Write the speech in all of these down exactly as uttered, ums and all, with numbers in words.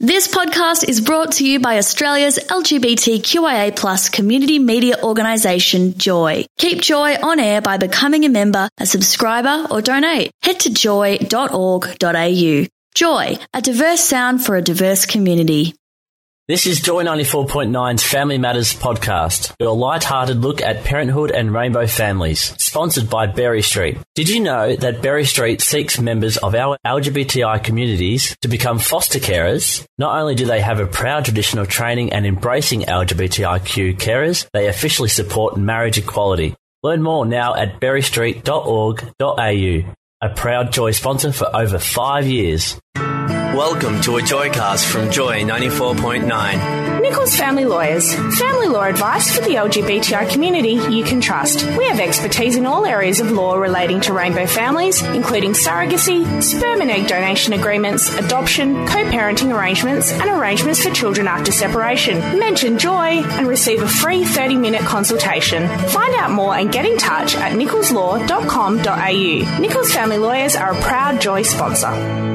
This podcast is brought to you by Australia's L G B T Q I A plus community media organisation, Joy. Keep Joy on air by becoming a member, a subscriber or donate. Head to joy dot org dot a u. Joy, a diverse sound for a diverse community. This is Joy ninety-four point nine's Family Matters podcast, your light-hearted look at parenthood and rainbow families, sponsored by Berry Street. Did you know that Berry Street seeks members of our L G B T I communities to become foster carers? Not only do they have a proud tradition of training and embracing L G B T I Q carers, they officially support marriage equality. Learn more now at berry street dot org dot a u, a proud Joy sponsor for over five years. Welcome to a Joycast from Joy ninety-four point nine. Nichols Family Lawyers. Family law advice for the L G B T I community you can trust. We have expertise in all areas of law relating to rainbow families, including surrogacy, sperm and egg donation agreements, adoption, co-parenting arrangements, and arrangements for children after separation. Mention Joy and receive a free thirty-minute consultation. Find out more and get in touch at nichols law dot com dot a u. Nichols Family Lawyers are a proud Joy sponsor.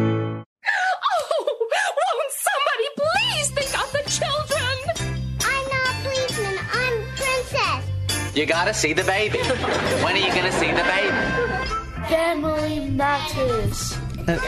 You gotta see the baby. When are you gonna see the baby? Family Matters.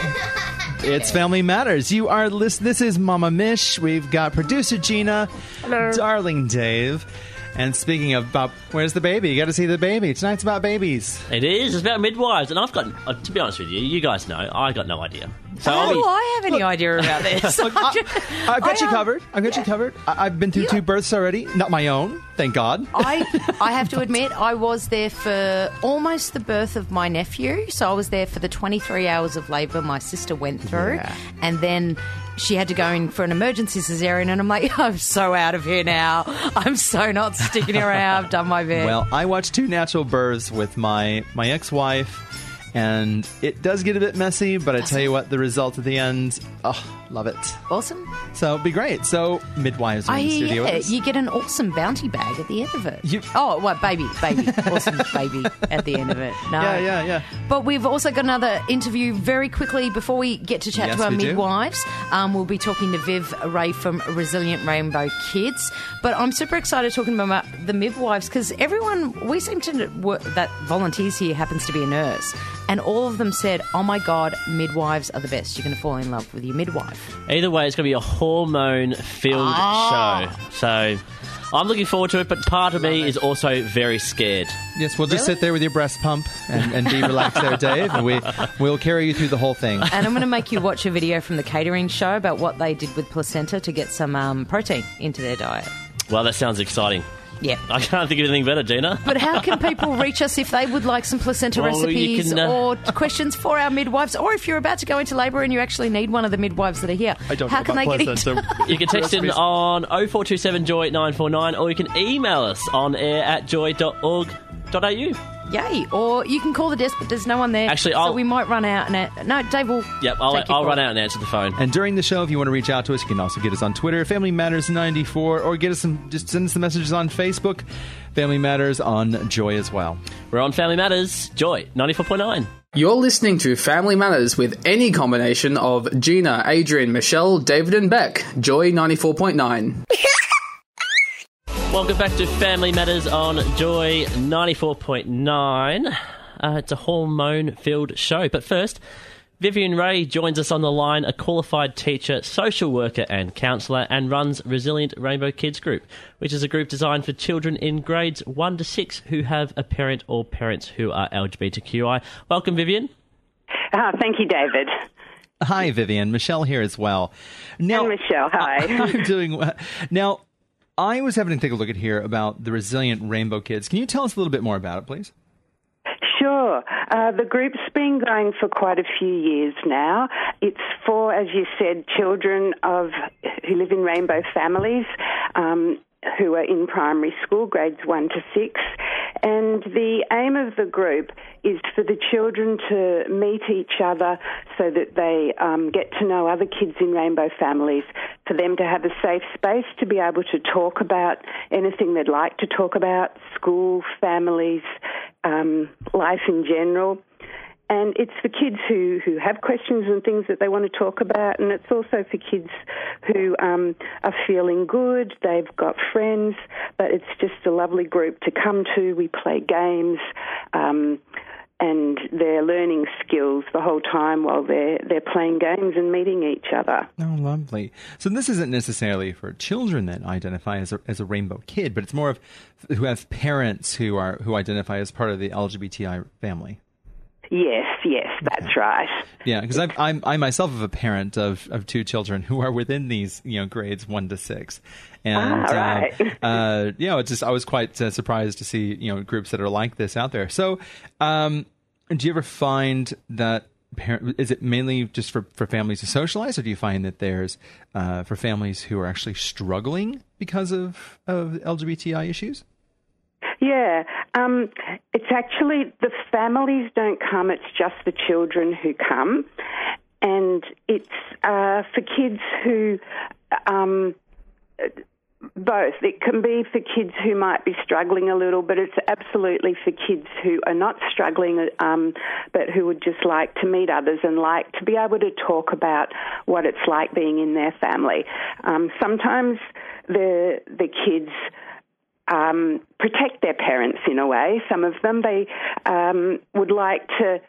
It's Family Matters. You are list. This is Mama Mish. We've got producer Gina, Hello. Darling Dave, and speaking of about where's the baby? You got to see the baby. Tonight's about babies. It is. It's about midwives, and I've got. Uh, to be honest with you, you guys know I got no idea. So How I'll be, do I have any idea about this? Look, I, I've got I, you um, covered. I've got you covered. I, I've been through You- two births already. Not my own, thank God. I I have to admit, I was there for almost the birth of my nephew. So I was there for the twenty-three hours of labour my sister went through. Yeah. And then she had to go in for an emergency cesarean. And I'm like, I'm so out of here now. I'm so not sticking around. I've done my bit. Well, I watched two natural births with my, my ex-wife, and it does get a bit messy, but I tell you what, the result at the end, oh, love it. Awesome. So it'd be great. So midwives are I in the studio yeah, with us. you get an awesome bounty bag at the end of it. You- oh, what, baby, baby. Awesome baby at the end of it. No. Yeah, yeah, yeah. But we've also got another interview very quickly before we get to chat Yes, to our we do. midwives. Um, we'll be talking to Viv Ray from Resilient Rainbow Kids. But I'm super excited talking about the midwives because everyone, we seem to work, that volunteers here happens to be a nurse. And all of them said, oh my God, midwives are the best. You're going to fall in love with your midwife. either way, it's going to be a hormone-filled Ah. show. So I'm looking forward to it, but part of me is also very scared. Yes, we'll just sit there with your breast pump and, and be relaxed there, Dave, and we, we'll carry you through the whole thing. And I'm going to make you watch a video from the catering show about what they did with placenta to get some um, protein into their diet. Well, that sounds exciting. Yeah. I can't think of anything better, Gina. But how can people reach us if they would like some placenta Well, you recipes can, uh, or questions for our midwives, or if you're about to go into labour and you actually need one of the midwives that are here? I don't how know can about they get placenta. in? You can text in on oh four two seven joy nine four nine, or you can email us on air at joy dot org dot a u. Yay! Or you can call the desk, but there's no one there. Actually, so I'll- we might run out. And a- no, Dave will. Yep, I'll, take your I'll call. run out and answer the phone. And during the show, if you want to reach out to us, you can also get us on Twitter, Family Matters ninety-four, or get us some, just send us some messages on Facebook, Family Matters on Joy as well. We're on Family Matters, Joy ninety-four point nine. You're listening to Family Matters with any combination of Gina, Adrian, Michelle, David and Beck. Joy ninety-four point nine. Welcome back to Family Matters on Joy ninety-four point nine. Uh, it's a hormone-filled show. But first, Vivian Ray joins us on the line, a qualified teacher, social worker and counsellor, and runs Resilient Rainbow Kids Group, which is a group designed for children in grades one to six who have a parent or parents who are L G B T Q I. Welcome, Vivian. Ah, thank you, David. Hi, Vivian. Michelle here as well. Now, And Michelle, hi. I'm doing well. Now, I was having to take a look at here about the Resilient Rainbow Kids. Can you tell us a little bit more about it, please? Sure. Uh, the group's been going for quite a few years now. It's for, as you said, children of who live in rainbow families um, who are in primary school, grades one to six. And the aim of the group is for the children to meet each other so that they um, get to know other kids in rainbow families, for them to have a safe space to be able to talk about anything they'd like to talk about, school, families, um, life in general. and it's for kids who, who have questions and things that they want to talk about, and it's also for kids who um, are feeling good, they've got friends, but it's just a lovely group to come to. We play games, um, and they're learning skills the whole time while they're they're playing games and meeting each other. Oh, lovely. So this isn't necessarily for children that identify as a, as a rainbow kid, but it's more of who have parents who are who identify as part of the L G B T I family. Yes, yes, that's okay. Right. Yeah, because I'm I myself am a parent of, of two children who are within these you know grades one to six, and ah, right. uh, uh, you know it's just I was quite uh, surprised to see you know groups that are like this out there. So, um, do you ever find that parent, is it mainly just for, for families to socialize, or do you find that there's uh, for families who are actually struggling because of of L G B T I issues? Yeah, um, it's actually the families don't come, it's just the children who come. And it's uh, for kids who, um, both. It can be for kids who might be struggling a little, but it's absolutely for kids who are not struggling, um, but who would just like to meet others and like to be able to talk about what it's like being in their family. Um, sometimes the the kids... Um, protect their parents in a way. Some of them, they um, would like to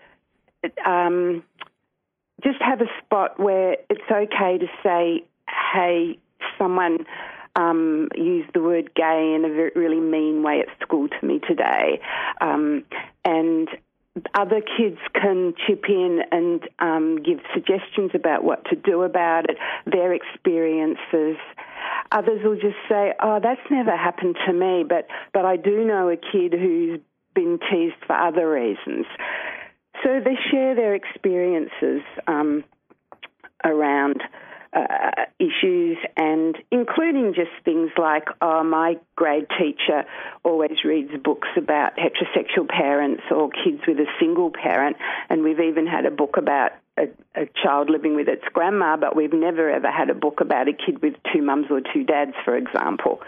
um, just have a spot where it's okay to say, hey, someone um, used the word gay in a very, really mean way at school to me today. Um, and other kids can chip in and um, give suggestions about what to do about it, their experiences. Others will just say, oh, that's never happened to me, but, but I do know a kid who's been teased for other reasons. So they share their experiences um, around uh, issues, and including just things like, oh, my grade teacher always reads books about heterosexual parents or kids with a single parent, and we've even had a book about A, a child living with its grandma, but we've never ever had a book about a kid with two mums or two dads, for example.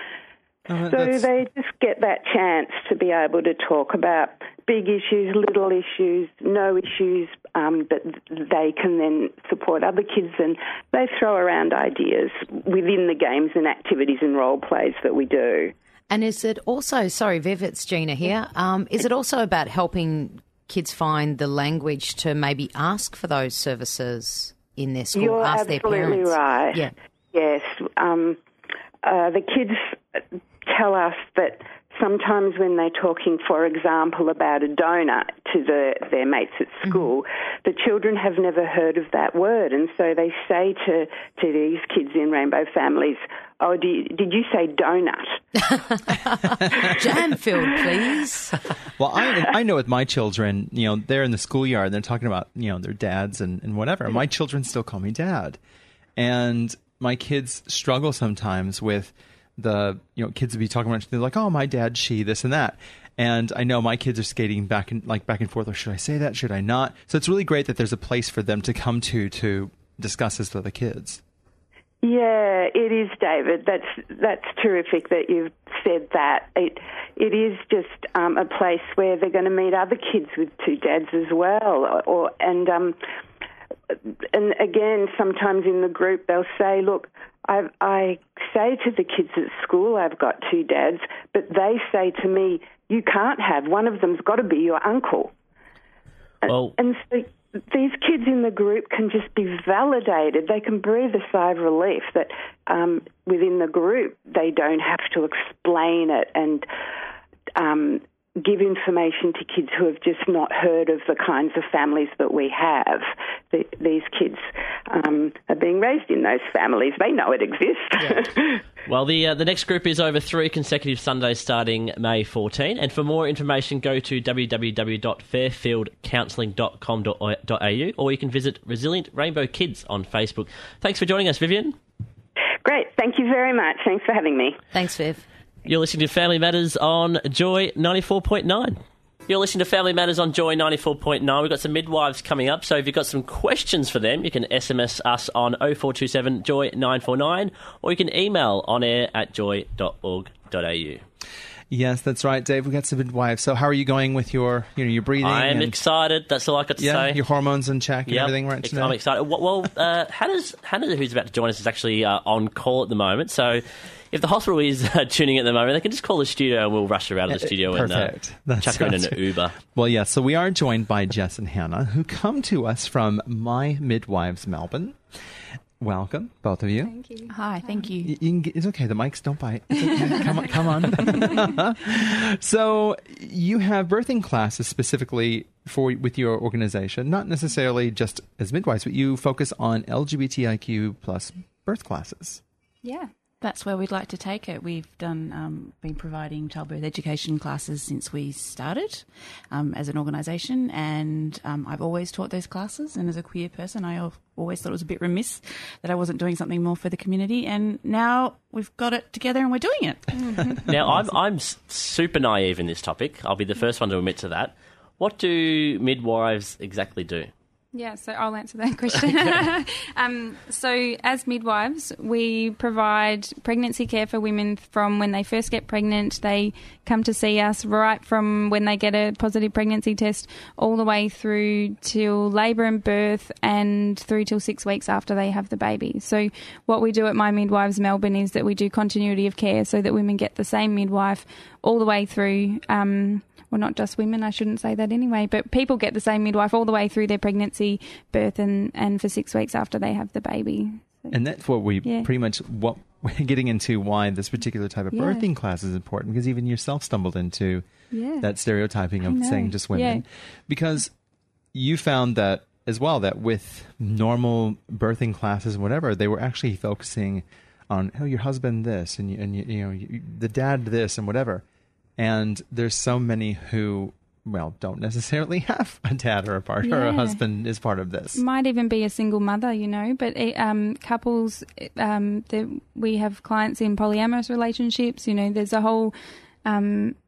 Uh, so that's... they just get that chance to be able to talk about big issues, little issues, no issues, um, but they can then support other kids, and they throw around ideas within the games and activities and role plays that we do. And is it also, sorry, Viv, it's Gina here, um, is it also about helping kids find the language to maybe ask for those services in their school, You're ask their absolutely parents? Right. Yeah. Yes. Um, uh, the kids tell us that sometimes when they're talking, for example, about a donut to the, their mates at school, mm-hmm. the children have never heard of that word, and so they say to, to these kids in rainbow families, oh, do you, did you say donut? Jam filled, please. Well, I I know with my children, you know, they're in the schoolyard, they're talking about, you know, their dads and, and whatever. Mm-hmm. My children still call me dad. And my kids struggle sometimes with the, you know, kids would be talking about, they're like, oh, my dad, she, this and that. And I know my kids are skating back and like back and forth. Or should I say that? Should I not? So it's really great that there's a place for them to come to to discuss this with the kids. Yeah, it is, David. That's that's terrific that you've said that. It it is just um, a place where they're going to meet other kids with two dads as well, or and um, and again, sometimes in the group they'll say, "Look, I I say to the kids at school I've got two dads, but they say to me, you can't have one of them's got to be your uncle." Well, and so these kids in the group can just be validated. They can breathe a sigh of relief that um, within the group they don't have to explain it and um, give information to kids who have just not heard of the kinds of families that we have. The, these kids um, are being raised in those families. They know it exists. Yeah. Well, the uh, the next group is over three consecutive Sundays starting May fourteenth. And for more information, go to w w w dot fairfield counselling dot com dot a u, or you can visit Resilient Rainbow Kids on Facebook. Thanks for joining us, Vivian. Great. Thank you very much. Thanks for having me. Thanks, Viv. You're listening to Family Matters on Joy ninety-four point nine. You're listening to Family Matters on Joy ninety-four point nine. We've got some midwives coming up, so if you've got some questions for them, you can S M S us on oh four two seven joy nine four nine, or you can email on air at joy dot org dot a u. Yes, that's right, Dave. We got some midwives. So how are you going with your, you know, your breathing? I am and, excited. That's all I got to yeah, say. your hormones in check and Yep. everything right Ex- today? I'm excited. Well, well uh, Hannah's, Hannah, who's about to join us, is actually uh, on call at the moment. So if the hospital is uh, tuning at the moment, they can just call the studio and we'll rush her out of the studio Perfect. and uh, That chuck her in an sounds- Uber. Well, yeah, so we are joined by Jess and Hannah, who come to us from My Midwives Melbourne. Welcome, both of you. Thank you. Hi, thank you. Y- you can get, it's okay. The mics don't bite. It's okay. come on, come on. So you have birthing classes specifically for with your organization, not necessarily just as midwives, but you focus on L G B T I Q plus birth classes. Yeah, that's where we'd like to take it. We've done um, been providing childbirth education classes since we started um, as an organisation, and um, I've always taught those classes. And as a queer person, I al- always thought it was a bit remiss that I wasn't doing something more for the community. And now we've got it together and we're doing it. Now, I'm, I'm s- super naive in this topic. I'll be the first one to admit to that. What do midwives exactly do? Yeah, so I'll answer that question. um, so as midwives, we provide pregnancy care for women from when they first get pregnant. They come to see us right from when they get a positive pregnancy test all the way through till labour and birth and through till six weeks after they have the baby. So what we do at My Midwives Melbourne is that we do continuity of care so that women get the same midwife all the way through. Um, well, not just women, I shouldn't say that anyway, but people get the same midwife all the way through their pregnancy, birth, and, and for six weeks after they have the baby. So, And that's what we yeah. pretty much what we're getting into why this particular type of Yeah. birthing class is important, because even yourself stumbled into Yeah. that stereotyping I of know. saying just women. Yeah. Because you found that as well, that with normal birthing classes and whatever, they were actually focusing on, oh, your husband this, and you, and you, you know, you, the dad this, and whatever. And there's so many who, well, don't necessarily have a dad or a partner or a Yeah. husband is part of this. Might even be a single mother, you know, but it, um, couples, um, the, we have clients in polyamorous relationships, you know, there's a whole um,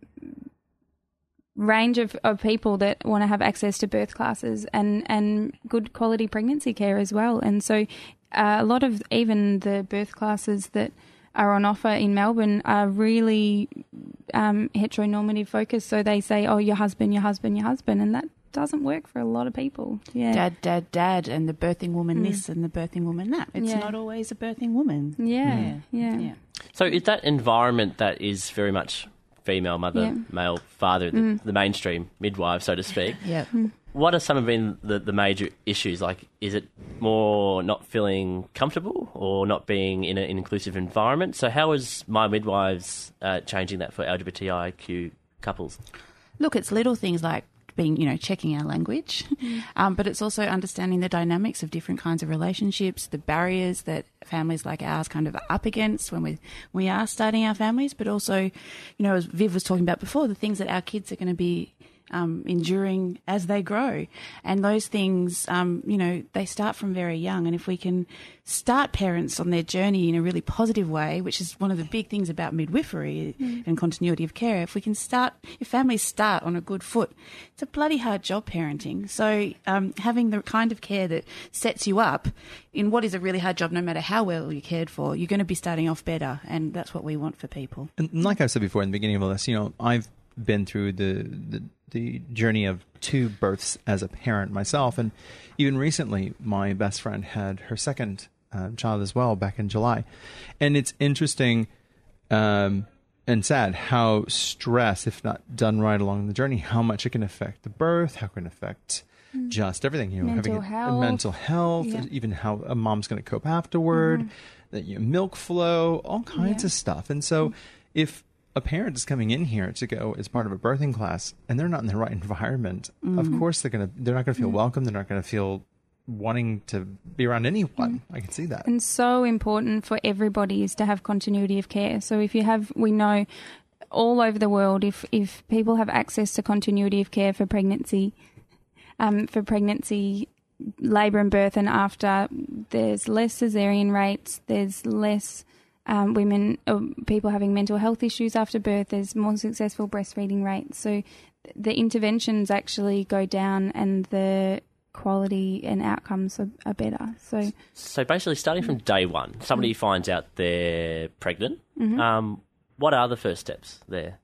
range of, of people that want to have access to birth classes and, and good quality pregnancy care as well. And so uh, a lot of even the birth classes that are on offer in Melbourne are really um, heteronormative focused. So they say, oh, your husband, your husband, your husband, and that doesn't work for a lot of people. Yeah, Dad, dad, dad, and the birthing woman Mm. this and the birthing woman that. It's Yeah. not always a birthing woman. Yeah, yeah. yeah. So is that environment that is very much female mother, Yeah. male father, the, Mm. the mainstream midwife, so to speak? Yeah. What are some of been the, the major issues? Like, is it more not feeling comfortable or not being in a, an inclusive environment? So how is My Midwives uh, changing that for L G B T I Q couples? Look, it's little things like being, you know, checking our language, um, but it's also understanding the dynamics of different kinds of relationships, the barriers that families like ours kind of are up against when we we are starting our families, but also, you know, as Viv was talking about before, the things that our kids are going to be Um, enduring as they grow. And those things, um, you know, they start from very young. And if we can start parents on their journey in a really positive way, which is one of the big things about midwifery Mm. and continuity of care, if we can start, if families start on a good foot, it's a bloody hard job parenting. So um, having the kind of care that sets you up in what is a really hard job, no matter how well you're cared for, you're going to be starting off better. And that's what we want for people. And like I said before in the beginning of all this, you know, I've been through the, the the journey of two births as a parent myself, and even recently, my best friend had her second uh, child as well back in July, and it's interesting um, and sad how stress, if not done right along the journey, how much it can affect the birth, how it can affect Mm. just everything. You know, Mental having a- a health. mental health, Yeah. even how a mom's going to cope afterward, Mhm. that you know, milk flow, all kinds Yeah. of stuff, and so if a parent is coming in here to go as part of a birthing class and they're not in the right environment, of Mhm. course they're gonna they're not gonna feel Mhm. welcome. They're not gonna feel wanting to be around anyone. I can see that. And so important for everybody is to have continuity of care. So if you have, we know all over the world, if, if people have access to continuity of care for pregnancy, um, for pregnancy, labour and birth and after, there's less caesarean rates, there's less um, women, uh, people having mental health issues after birth, there's more successful breastfeeding rates. So th- the interventions actually go down and the quality and outcomes are, are better. So So basically, starting from day one, somebody finds out they're pregnant. Mhm. Um, what are the first steps there?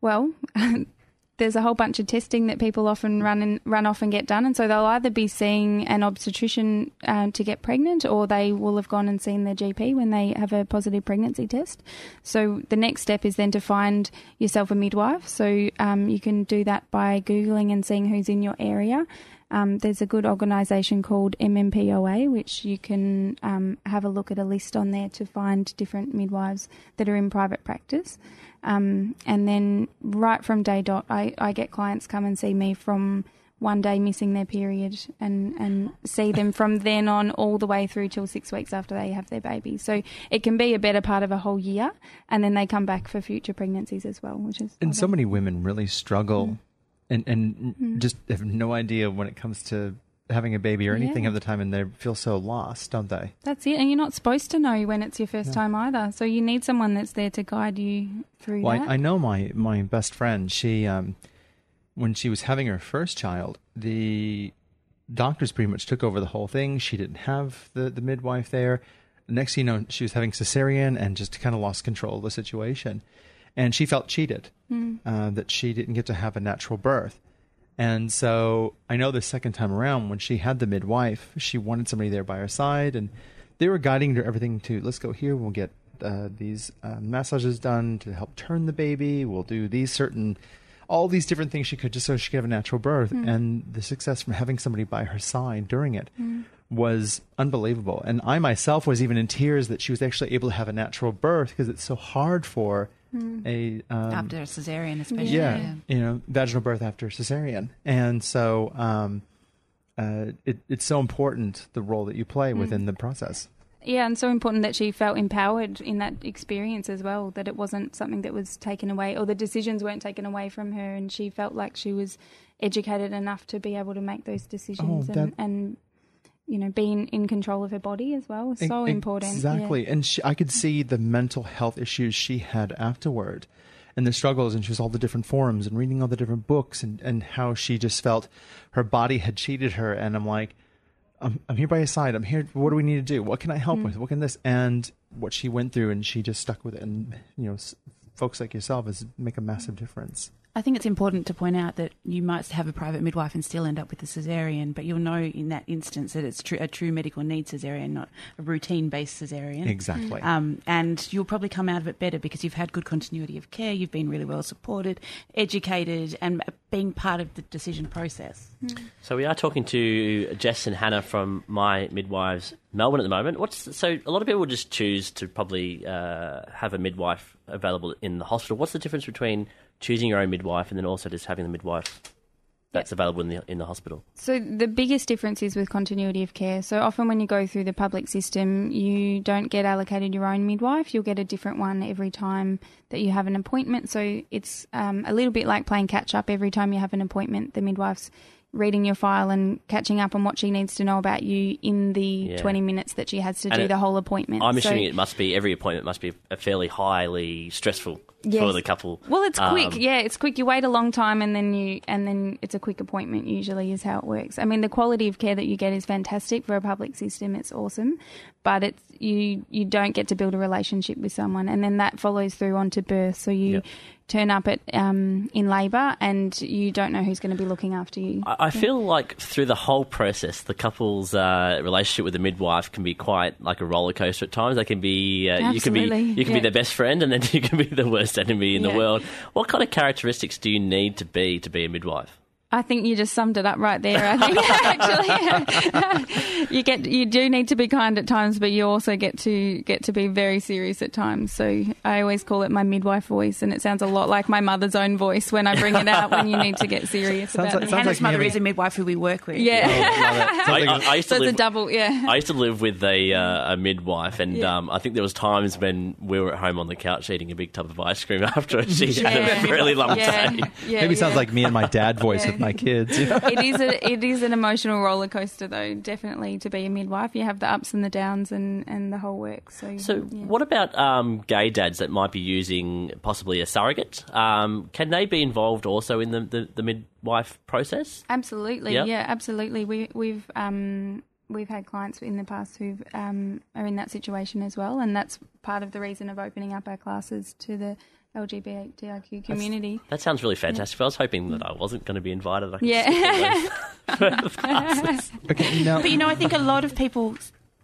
Well, there's a whole bunch of testing that people often run and run off and get done, and so they'll either be seeing an obstetrician um, to get pregnant, or they will have gone and seen their G P when they have a positive pregnancy test. So the next step is then to find yourself a midwife. So um, you can do that by Googling and seeing who's in your area. Um, there's a good organisation called M M P O A, which you can um, have a look at a list on there to find different midwives that are in private practice. Um, and then right from day dot, I, I get clients come and see me from one day missing their period and, and see them from then on all the way through till six weeks after they have their baby. So it can be a better part of a whole year, and then they come back for future pregnancies as well, which is... And so many women really struggle Mm. and, and Mm. just have no idea when it comes to having a baby or anything Yeah. of the time, and they feel so lost, don't they? That's it, and you're not supposed to know when it's your first Yeah. time either. So you need someone that's there to guide you through Well, that. I, I know my, my best friend, she, um, when she was having her first child, the doctors pretty much took over the whole thing. She didn't have the, the midwife there. Next thing you know, she was having cesarean and just kind of lost control of the situation. And she felt cheated, Mm. uh, that she didn't get to have a natural birth. And so I know the second time around when she had the midwife, she wanted somebody there by her side, and they were guiding her everything to, let's go here, we'll get uh, these uh, massages done to help turn the baby, we'll do these certain, all these different things she could just so she could have a natural birth. Mm. And the success from having somebody by her side during it Mm. was unbelievable. And I myself was even in tears that she was actually able to have a natural birth, because it's so hard for Mm. a... Um, After a cesarean, especially. yeah, Yeah. you know, vaginal birth after cesarean. And so um, uh, it, it's so important, the role that you play Mm. within the process. Yeah, and so important that she felt empowered in that experience as well, that it wasn't something that was taken away, or the decisions weren't taken away from her, and she felt like she was educated enough to be able to make those decisions Oh, and, that- and, you know, being in control of her body as well. It's so E- important. Exactly. Yeah. And she, I could see the mental health issues she had afterward and the struggles, and she was all the different forums and reading all the different books, and, and how she just felt her body had cheated her. And I'm like, I'm, I'm here by your side. I'm here. What do we need to do? What can I help Mm. with? What can this? And what she went through, and she just stuck with it. And, you know, s- folks like yourself is make a massive difference. I think it's important to point out that you might have a private midwife and still end up with a cesarean, but you'll know in that instance that it's tr- a true medical need cesarean, not a routine-based cesarean. Exactly. Um, and you'll probably come out of it better because you've had good continuity of care, you've been really well supported, educated, and being part of the decision process. So we are talking to Jess and Hannah from My Midwives Melbourne at the moment. What's so a lot of people just choose to probably uh, have a midwife available in the hospital. What's the difference between choosing your own midwife and then also just having the midwife that's available in the in the hospital? So the biggest difference is with continuity of care. So often when you go through the public system, you don't get allocated your own midwife. You'll get a different one every time that you have an appointment. So it's um, a little bit like playing catch up. Every time you have an appointment, the midwife's reading your file and catching up on what she needs to know about you in the Yeah. twenty minutes that she has to And do it- the whole appointment. I'm So- assuming it must be every appointment must be a fairly highly stressful for Yes. the couple. Well, it's quick. Um, Yeah, it's quick. You wait a long time, and then you and then it's a quick appointment. Usually, is how it works. I mean, the quality of care that you get is fantastic for a public system. It's awesome, but it's you you don't get to build a relationship with someone, and then that follows through onto birth. So you Yep. turn up at um, in labour, and you don't know who's going to be looking after you. I I feel like through the whole process, the couple's uh, relationship with the midwife can be quite like a roller coaster at times. They can be uh, you can be Absolutely, you can yeah. be their best friend, and then you can be the worst enemy in Yeah. the world. What kind of characteristics do you need to be to be a midwife? I think you just summed it up right there. I think actually, you get you do need to be kind at times, but you also get to get to be very serious at times. So I always call it my midwife voice, and it sounds a lot like my mother's own voice when I bring it out when you need to get serious Sounds about like- it. sounds Hannah's like mother me is a midwife who we work with. Yeah, I, I, I used to so it's a live. double. Yeah, I used to live with a uh, a midwife, and Yeah. um, I think there was times when we were at home on the couch eating a big tub of ice cream after she had Yeah. a really long Yeah. day. Yeah, Maybe it sounds yeah. like me and my dad voice with my kids. You know? It is a it is an emotional roller coaster, though. Definitely to be a midwife, you have the ups and the downs and, and the whole work. So, So, yeah. what about um, gay dads that might be using possibly a surrogate? Um, can they be involved also in the, the, the midwife process? Absolutely, Yep. yeah, absolutely. We, we've um, we've had clients in the past who um, are in that situation as well, and that's part of the reason of opening up our classes to the L G B T I Q community. That sounds really fantastic. I was hoping that I wasn't going to be invited. I could Yeah. Okay, no. But you know, I think a lot of people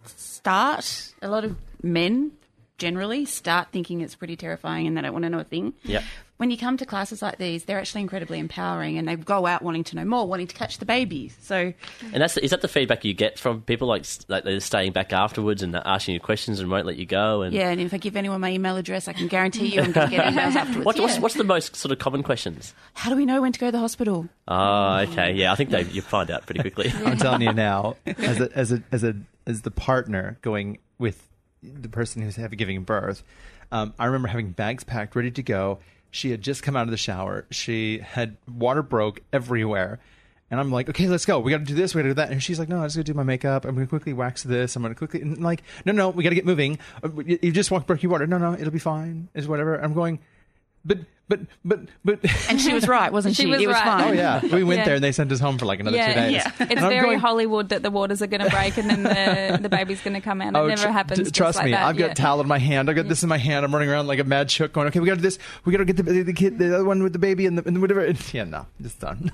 start, a lot of men generally start thinking it's pretty terrifying and they don't want to know a thing. Yeah. When you come to classes like these, they're actually incredibly empowering and they go out wanting to know more, wanting to catch the baby. So, And that's is that the feedback you get from people, like, like they're staying back afterwards and asking you questions and won't let you go? And yeah, and if I give anyone my email address, I can guarantee you I'm going to get emails afterwards. What, yeah. what's, what's the most sort of common questions? How do we know when to go to the hospital? Oh, okay, yeah, I think they you find out pretty quickly. I'm telling you now, as a, as a, as a, as the partner going with the person who's having giving birth, um, I remember having bags packed, ready to go. She had just come out of the shower. She had water broke everywhere. And I'm like, okay, let's go. We got to do this. We got to do that. And she's like, no, I'm just going to do my makeup. I'm going to quickly wax this. I'm going to quickly, and like, no, no, we got to get moving. You, you just walk, broke your water. No, no, it'll be fine. It's whatever. I'm going, but, but, but, but. And she was right, wasn't she? She was it was right. fine. Oh, yeah. We went Yeah. there and they sent us home for like another Yeah. two days. Yeah. And It's I'm very going, Hollywood that the waters are going to break and then the, the baby's going to come out. It Oh, never tr- happens. t- just trust like me, that. I've got Yeah. a towel in my hand. I've got this in my hand. I'm running around like a mad chook going, okay, we got to do this. We got to get the, the kid, the other one with the baby and, the, and whatever. And, yeah, no, it's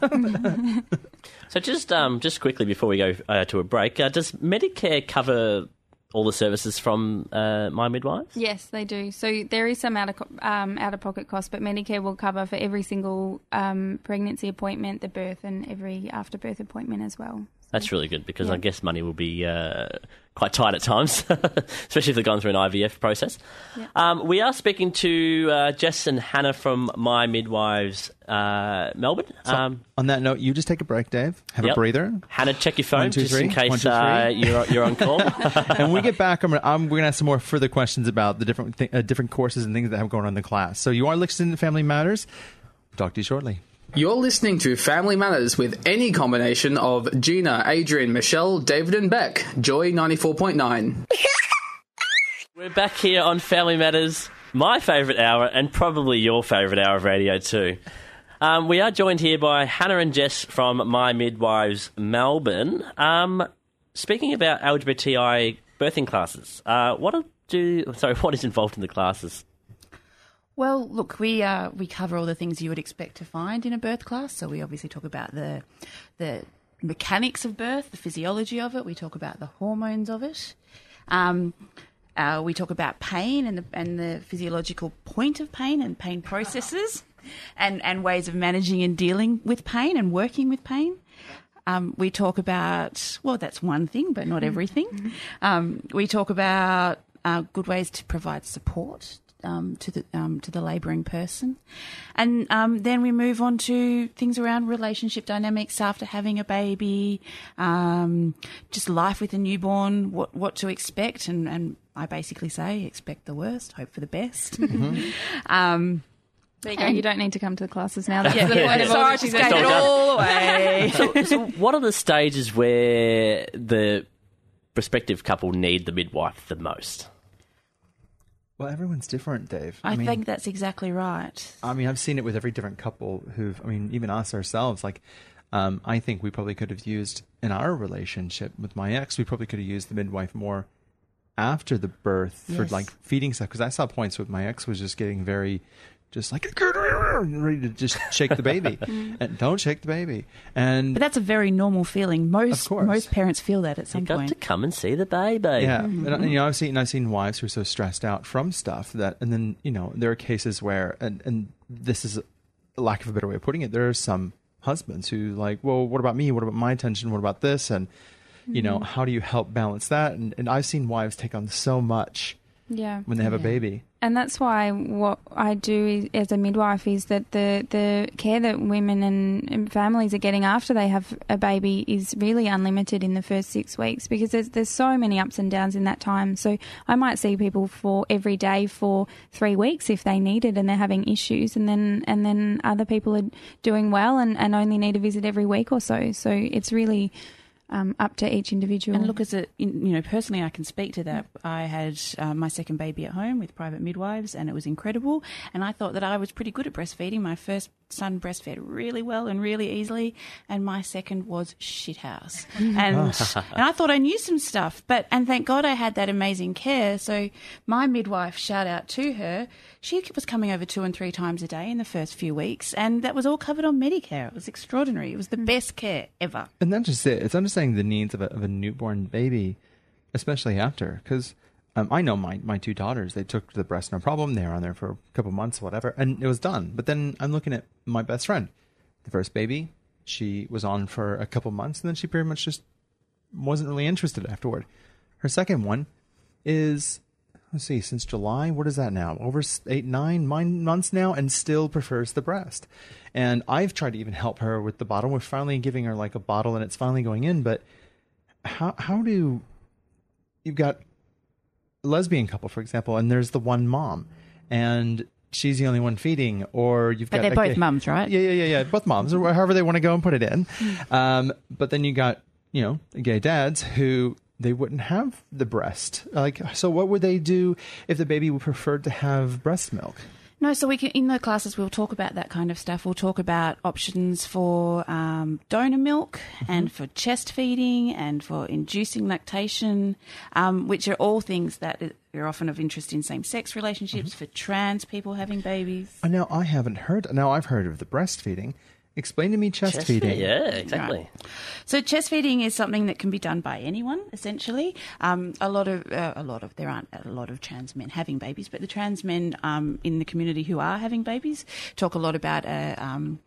done. So just um, just quickly before we go uh, to a break, uh, does Medicare cover all the services from uh, My Midwives? Yes, they do. So there is some out of um, out of pocket cost, but Medicare will cover for every single um, pregnancy appointment, the birth, and every after birth appointment as well. That's really good because Yeah. I guess money will be uh, quite tight at times, especially if they've gone through an I V F process. Yeah. Um, we are speaking to uh, Jess and Hannah from My Midwives uh, Melbourne. So, Um, on that note, you just take a break, Dave. Have Yep. a breather. Hannah, check your phone One, two, just three. in case One, two, uh, three. you're, you're on call. And when we get back, I'm, I'm, we're going to have some more further questions about the different th- uh, different courses and things that have going on in the class. So you are listening to Family Matters. We'll talk to you shortly. You're listening to Family Matters with any combination of Gina, Adrian, Michelle, David and Beck. Joy ninety-four point nine. We're back here on Family Matters, my favourite hour and probably your favourite hour of radio too. Um, we are joined here by Hannah and Jess from My Midwives Melbourne. Um, speaking about L G B T I birthing classes, uh, what do sorry, what is involved in the classes? Well, look, we uh, we cover all the things you would expect to find in a birth class. So we obviously talk about the the mechanics of birth, the physiology of it. We talk about the hormones of it. Um, uh, we talk about pain and the and the physiological point of pain and pain processes, and and ways of managing and dealing with pain and working with pain. Um, we talk about, well, that's one thing, but not everything. Um, we talk about uh, good ways to provide support Um, to the um, to the labouring person, and um, then we move on to things around relationship dynamics after having a baby, um, just life with a newborn, what what to expect, and, and I basically say expect the worst, hope for the best. Mm-hmm. um, There you go. You don't need to come to the classes now. That's Yeah, the yeah, point yeah. of all Sorry, that just she's gave it done. all away. So, so what are the stages where the prospective couple need the midwife the most? Well, everyone's different, Dave. I, mean, think that's exactly right. I mean, I've seen it with every different couple who've, I mean, even us ourselves. Like, um, I think we probably could have used, in our relationship with my ex, we probably could have used the midwife more after the birth for Yes. like feeding stuff. Because I saw points with my ex was just getting very, just like, ready to just shake the baby. And don't shake the baby. And But that's a very normal feeling. Most Of course. most parents feel that at some You got point. to come and see the baby. Yeah, and, and, you know, I've seen I've seen wives who are so stressed out from stuff that, and then you know, there are cases where, and and this is a lack of a better way of putting it. There are some husbands who like, well, what about me? What about my attention? What about this? And you know, how do you help balance that? And and I've seen wives take on so much Yeah. when they have a baby. And that's why what I do is, as a midwife is that the, the care that women and, and families are getting after they have a baby is really unlimited in the first six weeks because there's, there's so many ups and downs in that time. So I might see people for every day for three weeks if they need it and they're having issues, and then and then other people are doing well and, and only need a visit every week or so. So it's really Um, up to each individual. And look, as a you know, personally, I can speak to that. I had uh, my second baby at home with private midwives, and it was incredible. And I thought that I was pretty good at breastfeeding. My first son breastfed really well and really easily, and my second was shithouse. And and I thought I knew some stuff, but and thank God I had that amazing care. So my midwife, shout out to her, she was coming over two and three times a day in the first few weeks, and that was all covered on Medicare. It was extraordinary. It was the best care ever. And that's just it. It's understanding the needs of a, of a newborn baby, especially after, because Um, I know my, my two daughters, they took to the breast, no problem. They were on there for a couple months, whatever, and it was done. But then I'm looking at my best friend. The first baby, she was on for a couple months, and then she pretty much just wasn't really interested afterward. Her second one is, let's see, since July, what is that now? Over eight, nine months now, and still prefers the breast. And I've tried to even help her with the bottle. We're finally giving her like a bottle, and it's finally going in. But how how do, you've got lesbian couple, for example, and there's the one mom, and she's the only one feeding, or you've but got... they're a both gay, mums, right? Yeah, yeah, yeah, yeah, both moms, or however they want to go and put it in. Um, but then you got, you know, gay dads who, they wouldn't have the breast. Like, so what would they do if the baby preferred to have breast milk? No, so we can, in the classes we'll talk about that kind of stuff. We'll talk about options for um, donor milk mm-hmm. and for chest feeding and for inducing lactation, um, which are all things that are often of interest in same-sex relationships, mm-hmm. for trans people having babies. Oh, now, I haven't heard... Now, I've heard of the breastfeeding. Explain to me chest, chest feeding. Feed, yeah, exactly. Right. So chest feeding is something that can be done by anyone, essentially. Um, a lot of, uh, a lot of, there aren't a lot of trans men having babies, but the trans men um, in the community who are having babies talk a lot about, uh, um,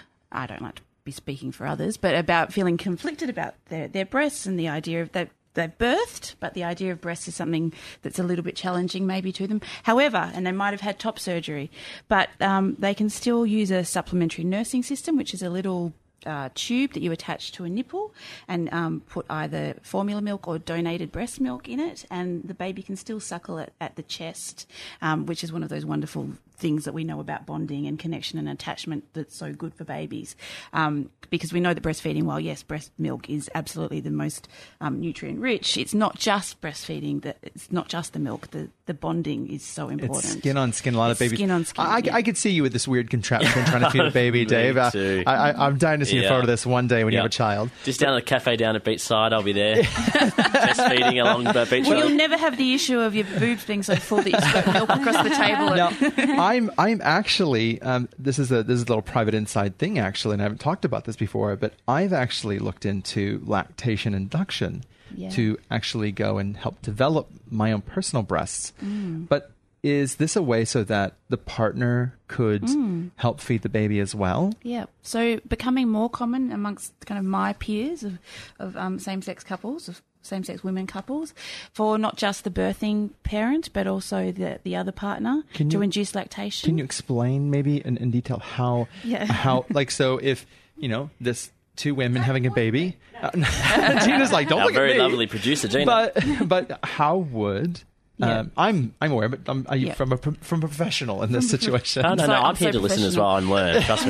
I don't like to be speaking for others, but about feeling conflicted about their, their breasts and the idea of that they've birthed, but the idea of breasts is something that's a little bit challenging maybe to them. However, and they might have had top surgery, but um, they can still use a supplementary nursing system, which is a little uh, tube that you attach to a nipple and um, put either formula milk or donated breast milk in it, and the baby can still suckle it at the chest, um, which is one of those wonderful things that we know about bonding and connection and attachment that's so good for babies. Um, because we know that breastfeeding, while yes, breast milk is absolutely the most um, nutrient rich, it's not just breastfeeding, that it's not just the milk, the, the bonding is so important. It's skin on skin, a lot it's of babies. Skin on skin. I, yeah. I could see you with this weird contraption trying to feed a baby, Dave. Me Uh, too. I, I, I'm dying to see yeah. a photo of this one day when yeah. you have a child. Just down at the cafe down at Beachside, I'll be there. Just feeding along the beach Well, road. you'll never have the issue of your boobs being so full that you spill milk across the table. Now, I'm I'm actually um, this is a this is a little private inside thing actually, and I haven't talked about this before, but I've actually looked into lactation induction Yeah. to actually go and help develop my own personal breasts. Mm. But is this a way so that the partner could Mm. help feed the baby as well? Yeah. So becoming more common amongst kind of my peers of, of um, same-sex couples, of same-sex women couples, for not just the birthing parent, but also the, the other partner Can to you- induce lactation. Can you explain maybe in, in detail how, Yeah. how, like, so if, you know, this two women having a baby, uh, Gina's like, don't Our look very at me. lovely producer, Gina. But, but how would, Yeah. um, I'm, I'm aware, but I'm, are you Yeah. from a, pro- from a professional in this situation? Oh, no, So- no, I'm, I'm here so to listen as professional. well and learn. Trust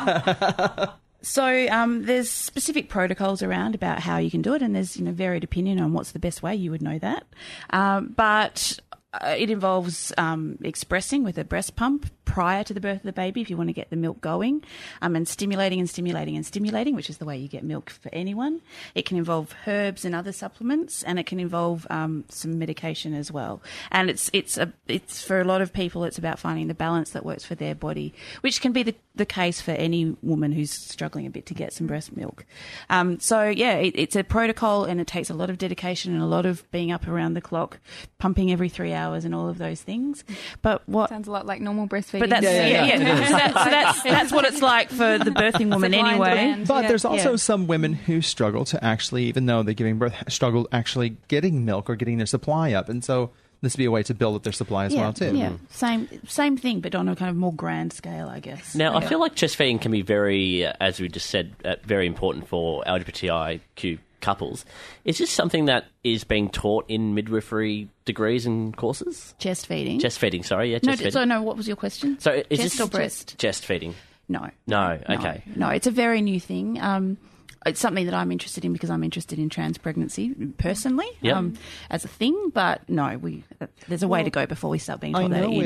me. So um, there's specific protocols around about how you can do it, and there's, you know, varied opinion on what's the best way. You would know that. Um, but uh, it involves um, expressing with a breast pump prior to the birth of the baby if you want to get the milk going, um, and stimulating and stimulating and stimulating, which is the way you get milk for anyone. It can involve herbs and other supplements, and it can involve um, some medication as well. And it's it's a it's for a lot of people, it's about finding the balance that works for their body, which can be the, the case for any woman who's struggling a bit to get some breast milk. Um, so yeah, it, it's a protocol, and it takes a lot of dedication and a lot of being up around the clock, pumping every three hours and all of those things. But what Sounds a lot like normal breastfeeding. But that's Yeah, yeah, yeah, yeah. yeah. So, that's, so that's that's what it's like for the birthing woman It's a blind anyway. demand. But Yeah. there's also Yeah. some women who struggle to actually, even though they're giving birth, struggle actually getting milk or getting their supply up. And so this would be a way to build up their supply as yeah, well, too. yeah, same same thing, but on a kind of more grand scale, I guess. Now, I Yeah. feel like chest feeding can be very, uh, as we just said, uh, very important for L G B T I Q couples. Is this something that is being taught in midwifery degrees and courses? Chest feeding. Chest feeding, sorry, yeah, no, chest feeding. so no. What was your question? So is chest this or breast? Chest feeding. No. No, okay. No, it's a very new thing. Um, it's something that I'm interested in because I'm interested in trans pregnancy personally, Yep. um, as a thing. But no, we uh, there's a way Well, to go before we start being I taught that know at uni. with,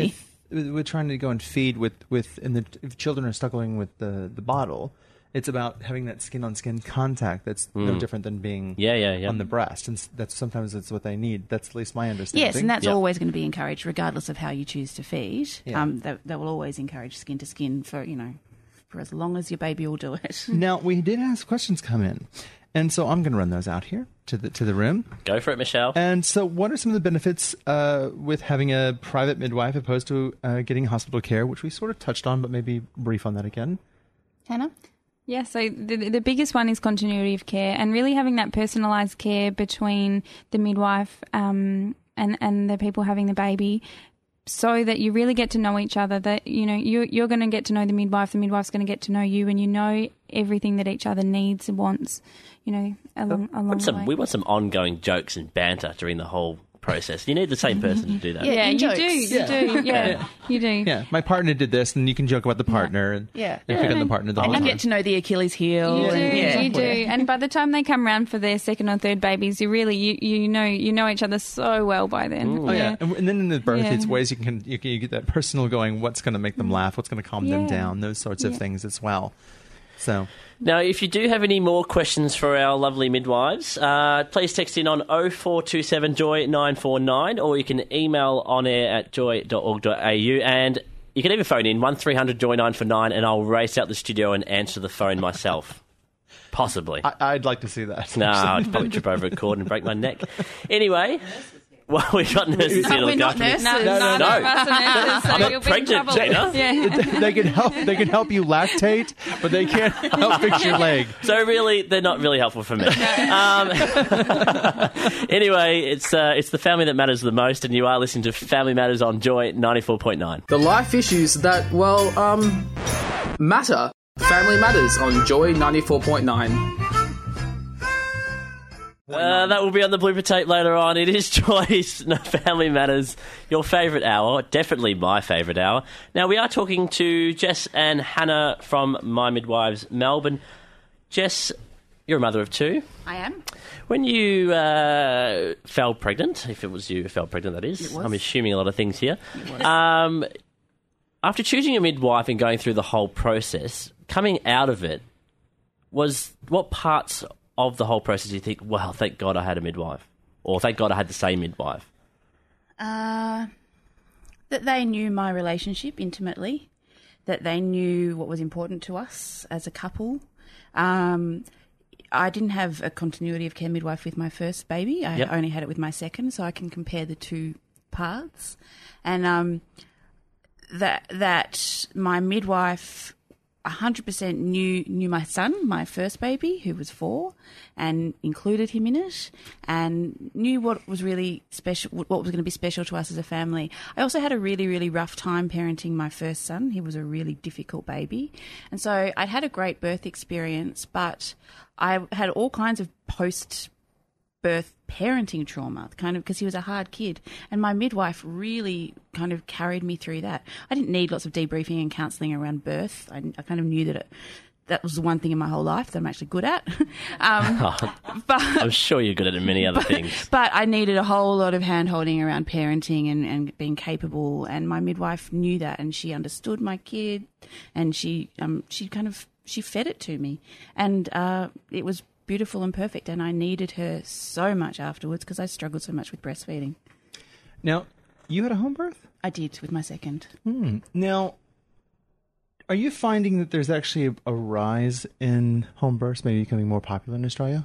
with trying to go and feed with with and the if children are struggling with the the bottle. It's about having that skin-on-skin contact that's mm. no different than being yeah, yeah, yeah. on the breast. And that's sometimes that's what they need. That's at least my understanding. Yes, and that's yeah. always going to be encouraged regardless of how you choose to feed. Yeah. Um, they, they will always encourage skin-to-skin for, you know, for as long as your baby will do it. Now, we did have questions come in. And so I'm going to run those out here to the to the room. Go for it, Michelle. And so what are some of the benefits uh, with having a private midwife opposed to uh, getting hospital care, which we sort of touched on, but maybe brief on that again? Hannah? Yeah, so the, the biggest one is continuity of care and really having that personalised care between the midwife um, and, and the people having the baby so that you really get to know each other, that, you know, you, you're going to get to know the midwife, the midwife's going to get to know you, and you know everything that each other needs and wants, you know, along, along want some, the way. We want some ongoing jokes and banter during the whole process. You need the same person to do that. Yeah, yeah you jokes. do, you Yeah. do, yeah, Yeah. you do. Yeah, my partner did this, and you can joke about the partner and, Yeah. and Yeah. pick on the partner the And whole you time. get to know the Achilles heel. You do, and, yeah. you do, and by the time they come round for their second or third babies, you really you, you know you know each other so well by then. Oh yeah, and, and then in the birth, Yeah. it's ways you can you, can, you get that personal going. What's going to make them laugh? What's going to calm them Yeah. down? Those sorts of Yeah. things as well. So Now, if you do have any more questions for our lovely midwives, uh, please text in on oh four two seven joy nine four nine, or you can email on air at joy dot org dot a u, and you can even phone in one three hundred joy nine four nine, and I'll race out the studio and answer the phone myself. Possibly. I, I'd like to see that. No, I'd probably trip over a cord and break my neck. Anyway, well, we've got nurses No, here to we're look not after me. nurses. No, No, no, no, no. no. Us are nurses, so I'm not you'll be in pregnant, trouble. Gina. Yeah. They can help. They can help you lactate, but they can't help fix your leg. So really, they're not really helpful for me. Um, anyway, it's uh, it's the family that matters the most, and you are listening to Family Matters on Joy ninety-four point nine. The life issues that, well, um, matter. Family Matters on Joy ninety-four point nine. Uh, that will be on the blooper tape later on. It is Joy's Family Matters, your favourite hour, definitely my favourite hour. Now, we are talking to Jess and Hannah from My Midwives Melbourne. Jess, you're a mother of two. I am. When you uh, fell pregnant, if it was you who fell pregnant, that is. It was. I'm assuming a lot of things here. Um, after choosing a midwife and going through the whole process, coming out of it, was what parts of the whole process do you think, well, thank God I had a midwife? Or thank God I had the same midwife? Uh, that they knew my relationship intimately, that they knew what was important to us as a couple. Um, I didn't have a continuity of care midwife with my first baby. I Yep. only had it with my second, so I can compare the two paths. And um, that that my midwife one hundred percent knew knew my son, my first baby, who was four, and included him in it, and knew what was really special, what was going to be special to us as a family. I also had a really, really rough time parenting my first son. He was a really difficult baby. And so I'd had a great birth experience, but I had all kinds of post birth parenting trauma, kind of, because he was a hard kid. And my midwife really kind of carried me through that. I didn't need lots of debriefing and counselling around birth. I, I kind of knew that it, that was the one thing in my whole life that I'm actually good at. um, but I'm sure you're good at many other but, things. But I needed a whole lot of hand-holding around parenting and, and being capable. And my midwife knew that, and she understood my kid, and she um, she kind of she fed it to me, and uh, it was beautiful and perfect, and I needed her so much afterwards because I struggled so much with breastfeeding. Now, you had a home birth? I did with my second. Hmm. Now, are you finding that there's actually a, a rise in home births, maybe becoming more popular in Australia?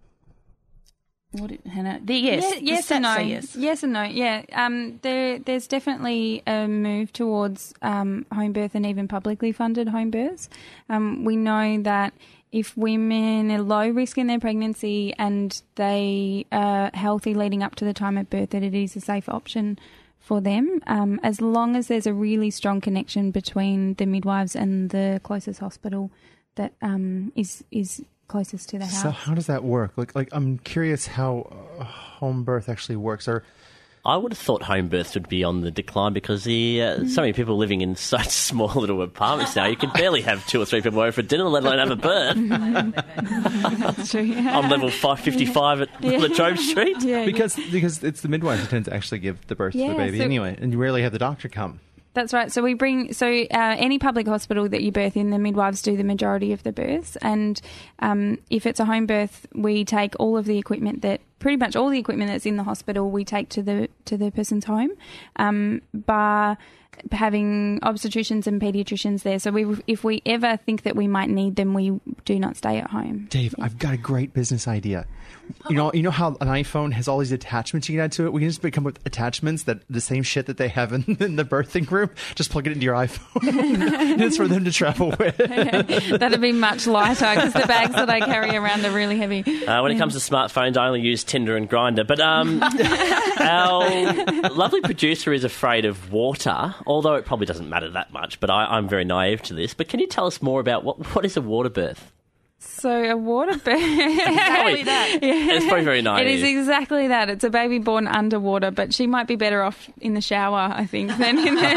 What did, Hannah? The, yes, Yes, the yes stats and no. say yes. Yes and no. Yeah, um, there, there's definitely a move towards um, home birth and even publicly funded home births. Um, we know that if women are low risk in their pregnancy and they are healthy leading up to the time of birth, that it is a safe option for them, um, as long as there's a really strong connection between the midwives and the closest hospital that um, is is closest to the house. So how does that work? Like, like I'm curious how uh, home birth actually works. Or I would have thought home births would be on the decline because the uh, so many people living in such small little apartments now. You can barely have two or three people over for dinner, let alone have a birth. That's true. Yeah. On level five fifty-five at Yeah. Latrobe Street. Yeah, because because it's the midwife who tends to actually give the birth Yeah, to the baby so- anyway, and you rarely have the doctor come. That's right. So we bring so uh, any public hospital that you birth in, the midwives do the majority of the births, and um, if it's a home birth, we take all of the equipment that pretty much all the equipment that's in the hospital we take to the to the person's home, um, bar having obstetricians and paediatricians there. So we, if we ever think that we might need them, we do not stay at home. Dave, yeah. I've got a great business idea. You know, you know how an iPhone has all these attachments you can add to it? We can just become with attachments that the same shit that they have in, in the birthing room. Just plug it into your iPhone. And it's for them to travel with. That'd be much lighter because the bags that I carry around are really heavy. Uh, when it comes to smartphones, I only use Tinder and Grindr. But um, our lovely producer is afraid of water, although it probably doesn't matter that much. But I, I'm very naive to this. But can you tell us more about what what is a water birth? So a water birth. Exactly that. Yeah. It's probably very naive. It is exactly that. It's a baby born underwater, but she might be better off in the shower, I think, than in the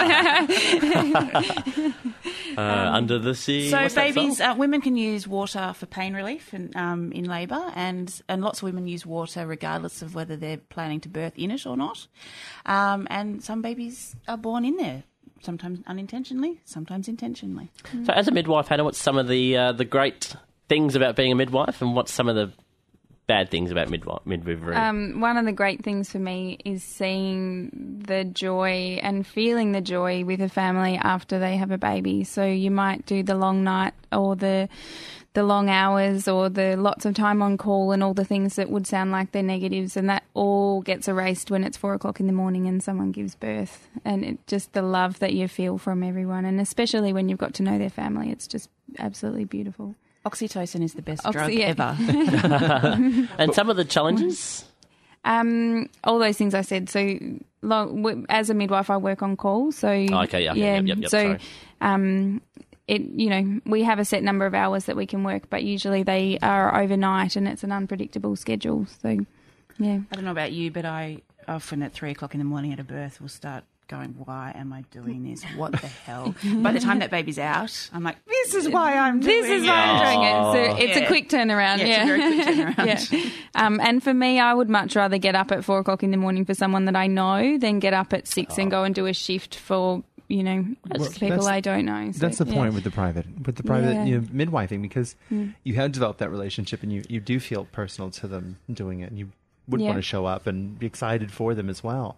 bath. uh, um, under the sea. So babies, uh, women can use water for pain relief in, um, in labour, and, and lots of women use water regardless of whether they're planning to birth in it or not. Um, and some babies are born in there. Sometimes unintentionally, sometimes intentionally. So as a midwife, Hannah, what's some of the uh, the great things about being a midwife, and what's some of the bad things about midwife, midwifery? Um, one of the great things for me is seeing the joy and feeling the joy with a family after they have a baby. So you might do the long night or the the long hours or the lots of time on call and all the things that would sound like they're negatives, and that all gets erased when it's four o'clock in the morning and someone gives birth. And it, just the love that you feel from everyone, and especially when you've got to know their family, it's just absolutely beautiful. Oxytocin is the best Oxy- drug yeah. ever. And some of the challenges? Um, all those things I said. So long, w- as a midwife, I work on call. So oh, okay, yeah, yeah. Yep, yep, yep, so, sorry. um, it you know we have a set number of hours that we can work, but usually they are overnight, and it's an unpredictable schedule. So, yeah. I don't know about you, but I often at three o'clock in the morning at a birth will start going, why am I doing this? What the hell? By the time that baby's out, I'm like, this is why I'm doing it. This is why I'm doing it. So it's Yeah. a quick turnaround. Yeah, Yeah, it's a very quick turnaround. yeah. Um, and for me, I would much rather get up at four o'clock in the morning for someone that I know than get up at six Oh. and go and do a shift for, you know, Well, people that's- I don't know. So, That's the yeah. point with the private, with the private Yeah. you know, midwifing, because Mm. you have developed that relationship, and you, you do feel personal to them doing it, and you would Yeah. want to show up and be excited for them as well.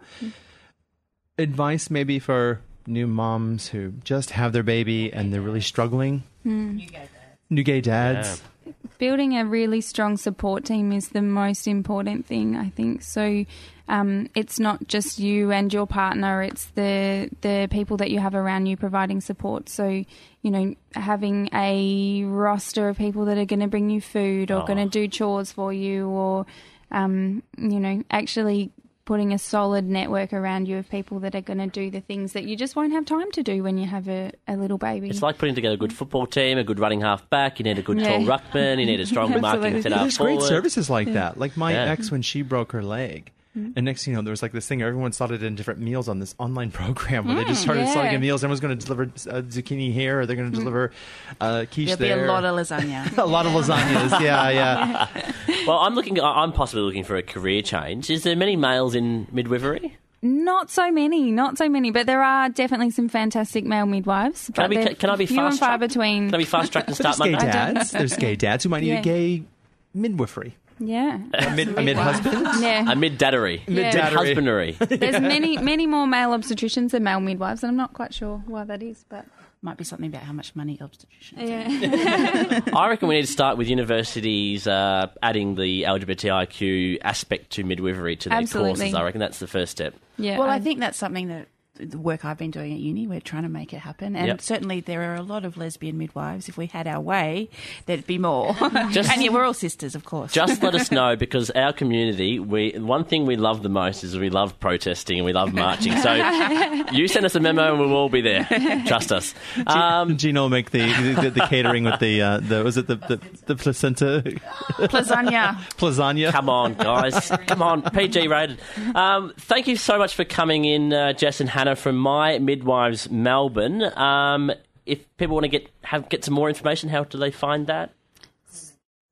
Advice maybe for new moms who just have their baby and they're really struggling. Mm. New gay dads. Building a really strong support team is the most important thing, I think. So um, it's not just you and your partner, it's the the people that you have around you providing support. So, you know, having a roster of people that are going to bring you food or Oh. going to do chores for you, or, um, you know, actually putting a solid network around you of people that are going to do the things that you just won't have time to do when you have a, a little baby. It's like putting together a good football team, a good running half back. You need a good Yeah. tall ruckman. You need a strong marking Absolutely. set up There's forward. great services like that. Like my Yeah. ex, when she broke her leg, Mm. and next thing you know, there was like this thing, everyone slotted in different meals on this online program where they just started yeah. slotting in meals. Everyone's going to deliver uh, zucchini here, or they're going to deliver uh, quiche There'll be there. a lot of lasagna. a lot of lasagnas, yeah, yeah. Well, I'm looking. I'm possibly looking for a career change. Is there many males in midwifery? Not so many, not so many, but there are definitely some fantastic male midwives. Can I but be- they're can I be few and far fast-tracked? between? Can I be fast tracked and But start there's gay Monday? dads. There's gay dads who might need Yeah. a gay midwifery. Yeah, A mid, a mid husband? yeah. A mid-daddery. Yeah. Mid-husbandry. There's many, many more male obstetricians than male midwives, and I'm not quite sure why that is, but Might be something about how much money obstetricians yeah. I reckon we need to start with universities uh, adding the L G B T I Q aspect to midwifery to their Absolutely. courses. I reckon that's the first step. yeah. Well, I I- think that's something that the work I've been doing at uni, we're trying to make it happen. And Yep. certainly there are a lot of lesbian midwives. If we had our way, there'd be more. Just- and yeah, we're all sisters, of course. Just let us know, because our community, we one thing we love the most is we love protesting and we love marching. So you send us a memo and we'll all be there. Trust us. Um, Gina will make the, the, the catering with the, uh, the was it the, the, the placenta? Lasagna. Lasagna. Come on, guys. Come on. P G rated. Um, thank you so much for coming in, uh, Jess and Hannah from My Midwives Melbourne. Um, if people want to get have get some more information, how do they find that?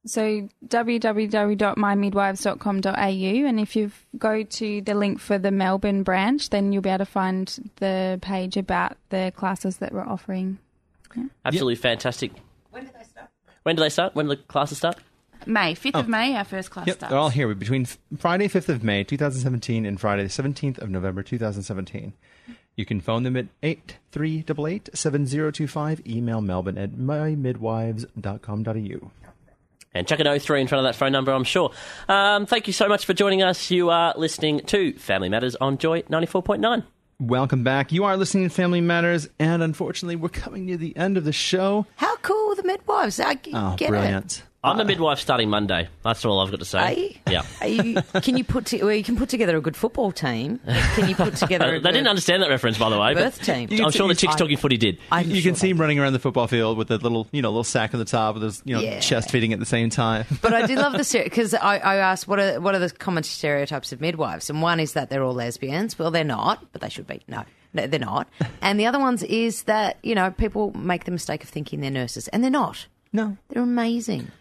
So w w w dot my midwives dot com dot a u, and if you go to the link for the Melbourne branch, then you'll be able to find the page about the classes that we're offering. Yeah. Absolutely yep. fantastic. When do they start? When do they start? When do the classes start? May, fifth oh. of May, our first class yep, starts. They're all here between Friday, fifth of May, twenty seventeen, and Friday, the seventeenth of November, twenty seventeen. You can phone them at eight three eight eight, seven zero two five, email Melbourne at my midwives dot com dot a u. And chuck an oh three in front of that phone number, I'm sure. Um, thank you so much for joining us. You are listening to Family Matters on Joy ninety-four point nine. Welcome back. You are listening to Family Matters, and unfortunately, we're coming near the end of the show. How cool are the midwives? I g- oh, get brilliant. It. I'm a midwife starting Monday. That's all I've got to say. Are you? Yeah. Are you, can you put to, well, you can put together a good football team? Can you put together? A they didn't understand that reference, by the way. Birth team. I'm sure the Chicks Talking Footy did. I'm you sure can see him running around the football field with a little, you know, little sack on the top with his, you know, yeah. chest feeding at the same time. But I do love the stereotype because I, I asked what are what are the common stereotypes of midwives, and one is that they're all lesbians. Well, they're not, but they should be. No. No, they're not. And the other ones is that, you know, people make the mistake of thinking they're nurses, and they're not. No. They're amazing.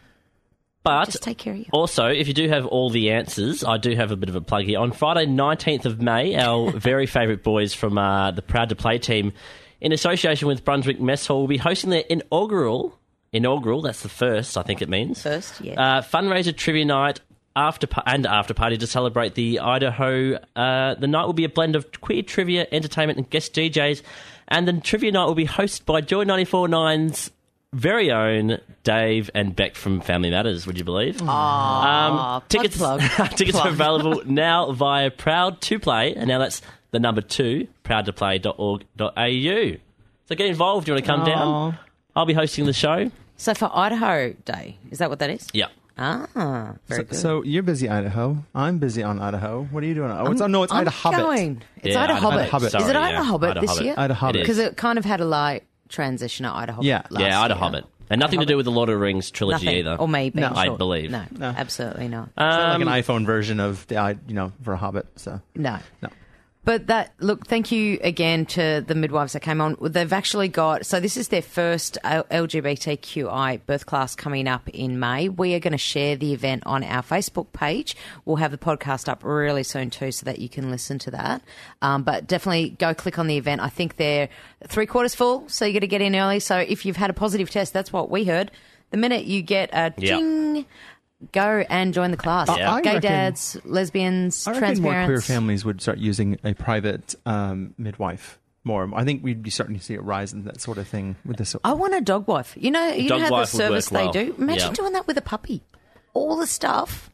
But just take care of you. Also, if you do have all the answers, I do have a bit of a plug here. On Friday, nineteenth of May, our very favourite boys from uh, the Proud to Play team, in association with Brunswick Mess Hall, will be hosting their inaugural, inaugural, that's the first, I think it means. First, yeah. Uh, fundraiser trivia night after and after party to celebrate the Idaho. Uh, the night will be a blend of queer trivia, entertainment and guest D Js. And the trivia night will be hosted by Joy ninety-four point nine's very own Dave and Beck from Family Matters, would you believe? Aww, um, tickets plug, plug. tickets plug. are available now via Proud to Play, and now that's the number two, proud to play dot org dot a u. So get involved. Do you want to come Aww. down? I'll be hosting the show. So for Idaho Day, is that what that is? Yeah. Ah, very so, good. So you're busy, Idaho. I'm busy on Idaho. What are you doing? Oh, it's, oh no, it's I'm Idaho going. It's yeah, Idaho Idaho Hobbit. Is it Idaho yeah. Hobbit Idaho this Hobbit. year? Idaho Hobbit. Because it kind of had a light transition at Idaho Yeah. last Yeah, Idaho year. Hobbit. And nothing to do with the Lord of the Rings trilogy Nothing. either. Or me being No. I short. believe. No, No. absolutely not. It's not Um, like an iPhone version of the, you know, for a Hobbit. So No. no. But that, look, thank you again to the midwives that came on. They've actually got, so this is their first L G B T Q I birth class coming up in May. We are going to share the event on our Facebook page. We'll have the podcast up really soon too so that you can listen to that. Um, but definitely go click on the event. I think they're three quarters full, so you got to get in early. So if you've had a positive test, that's what we heard. The minute you get a ding, yep. go and join the class. Yeah. Gay reckon, dads, lesbians, I reckon more queer transparents. families would start using a private um, midwife more. I think we'd be starting to see it rise in that sort of thing with this. I want a dog wife. You know, you Dog know how the wife would service work they well. do? Imagine Yeah. doing that with a puppy. All the stuff.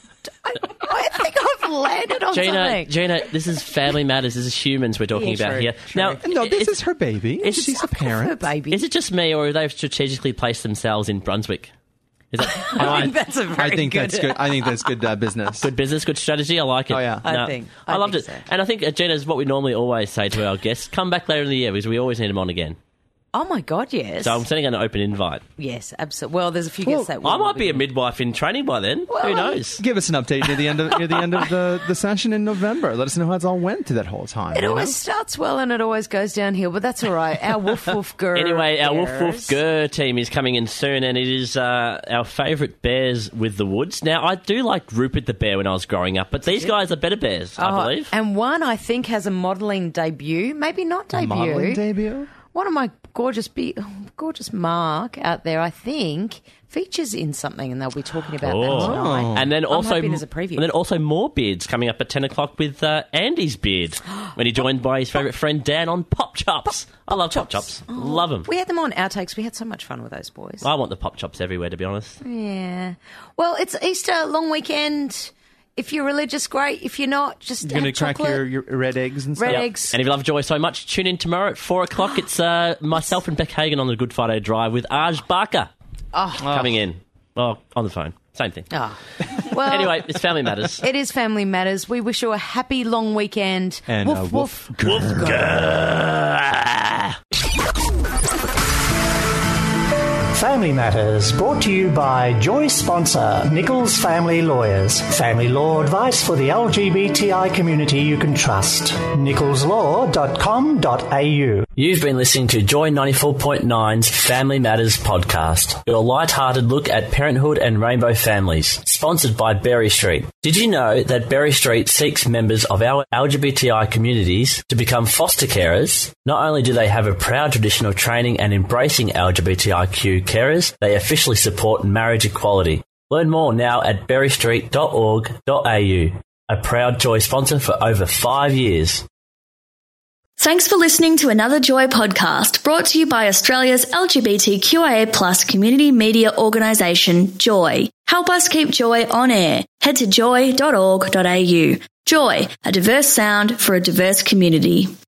I, I think I've landed on Gina, something. Gina, this is Family Matters. This is humans we're talking Yeah, about true, here. true. Now, No, this is, is her baby. It's She's a Her parent. baby. is it just me, or have they strategically placed themselves in Brunswick? Is that, I think that's a very I think good. that's good. I think that's good uh, business. good business, good strategy? I like it. Oh, yeah. I No, think- I, I loved think it. so. And I think, uh, Gina, is what we normally always say to our guests. Come back later in the year because we always need them on again. Oh, my God, yes. So I'm sending an open invite. Yes, absolutely. Well, there's a few Well, guests that will I might be a again. midwife in training by then. Who Well, knows? Give us an update near the end of near the end of the, the session in November. Let us know how it's all went through that whole time. It you always know? starts well and it always goes downhill, but that's all right. Our Woof Woof Grr. Anyway, our Woof Woof Bears. Grr team is coming in soon, and it is uh, our favourite bears with the woods. Now, I do like Rupert the bear when I was growing up, but these guys are better bears, I Oh, believe. And one, I think, has a modelling debut. Maybe not debut. Modeling debut. One of my gorgeous, be- gorgeous Mark out there, I think, features in something, and they'll be talking about that tonight. And then I'm also, hoping there's a preview. and then also more beards coming up at ten o'clock with uh, Andy's beard when he joined by his favourite friend Dan on Pop Chops. Pop, I love Pop Chops. Chops. Oh, Love them. We had them on Outtakes. We had so much fun with those boys. I want the Pop Chops everywhere, to be honest. Yeah. Well, it's Easter, long weekend. If you're religious, great. If you're not, just You're going to have crack chocolate. your, your red eggs and Red stuff. eggs. And if you love Joy so much, tune in tomorrow at four o'clock. It's uh, myself and Beck Hagan on the Good Friday Drive with Aj Barker Oh. coming in. Oh, on the phone. Same thing. Oh. Well, Anyway, it's Family Matters. it is Family Matters. We wish you a happy long weekend. And woof, uh, woof. woof. Family Matters, brought to you by Joy sponsor Nichols Family Lawyers. Family law advice for the L G B T I community you can trust. nichols law dot com dot a u. You've been listening to Joy ninety-four point nine's Family Matters podcast, your light-hearted look at parenthood and rainbow families, sponsored by Berry Street. Did you know that Berry Street seeks members of our L G B T I communities to become foster carers? Not only do they have a proud tradition of training and embracing L G B T I Q carers, they officially support marriage equality. Learn more now at berry street dot org dot a u, a proud Joy sponsor for over five years. Thanks for listening to another Joy podcast brought to you by Australia's L G B T Q I A plus community media organisation, Joy. Help us keep Joy on air. Head to joy dot org dot a u. Joy, a diverse sound for a diverse community.